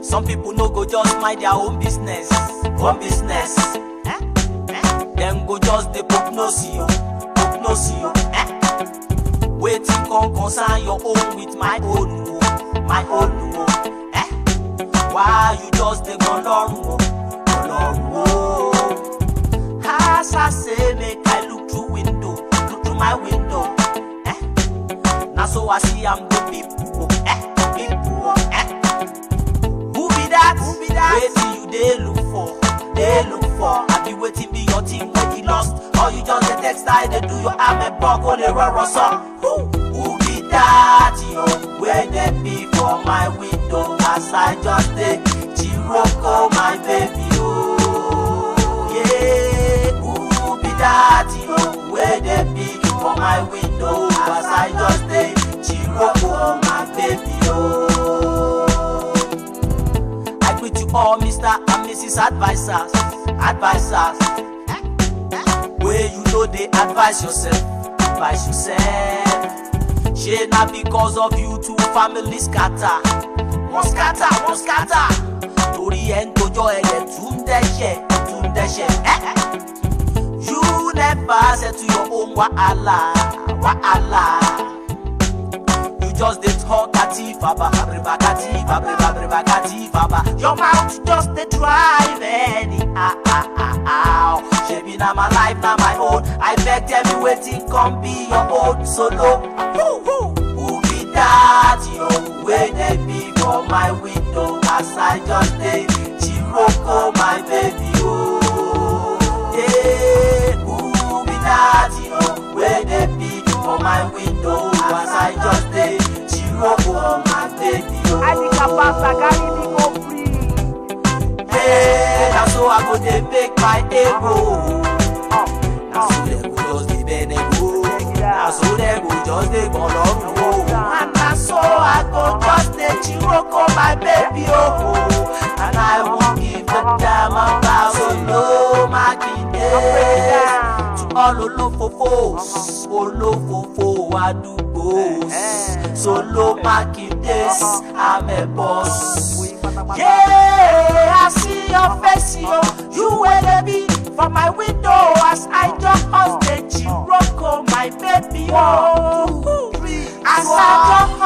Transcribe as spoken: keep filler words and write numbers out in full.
Some people no go just mind their own business, own business. Eh? Eh? Them go just dey poke nose you, poke nose you. Eh? Waiting con concern your own with my own, oh, my own. Oh. Eh? Why you just dey go long, oh, go long, oh. As I say, make I look through window, look through my window. Eh? Now so I see I'm the people, eh? People, eh? Who be that? Who be that? Waiting you they look for, they look for. I be waiting be your team when you lost. Or you just get text I they do your arm and buck on the run song. Who? Who be that? Yo, where they be for my window as I just did. Chiroko, my baby, oh yeah. Who be that? Yo, where they be for my window as I just did. Chiroko, my baby, oh. I greet you all, Mister and Missus Advisors, advisors. Where you know they advise yourself, advise yourself. She not because of you two families scatter, one scatter, one scatter. Tori en tojo ele tundeshe, tundeshe. You never said to your own wahala, wahala. You just did talk katifaba, abriba katifaba, abriba katifaba. Your mouth just did drive any ah ah ah ah. She be na my life, na my own. I beg tell me waiting, come be your own solo. Who who who be that yo? Where they be for my window as I just did. Chiroko, my baby, oh yeah. Who be that yo? Where they be for my window as I just did. Chiroko, my baby, oh. I think about Sagari go free. Hey, now so I go dey make my ego. Now so they go just dey bend and go. Now so they go just dey go long go. And now so I go just dey chiroko my baby oh. And I won't give the damn about solo my kinde. To all olofofos, olofofo adubos. Solo my kindes, I'm a boss. Yeah, I see your face, yo. You will be from my window as I jump on stage. Chiroko, my baby, oh. As I jump